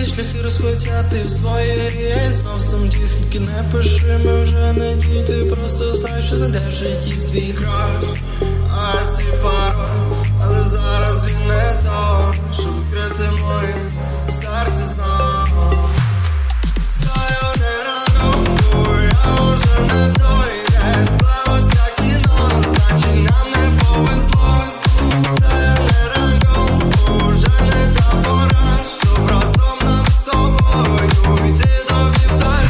шляхи розходяться, ти в своїй грі, я знов сам ті, скільки не пиши, ми вже не діти, просто знаєш, що знайдеш в житті свій краш, а свій пароль, але зараз він не то, щоб відкрити моє серце знову. Sayonara, no, я вже не той, де склалося кіно, значить нам не повезло. Sayonara, no, вже не та пора, щоб разом нам з тобою йти до вівтаря.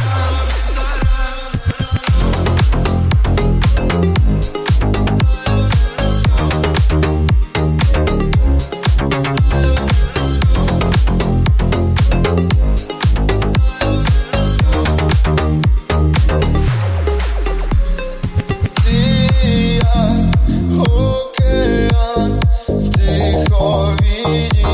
Океан, тихо відійшов.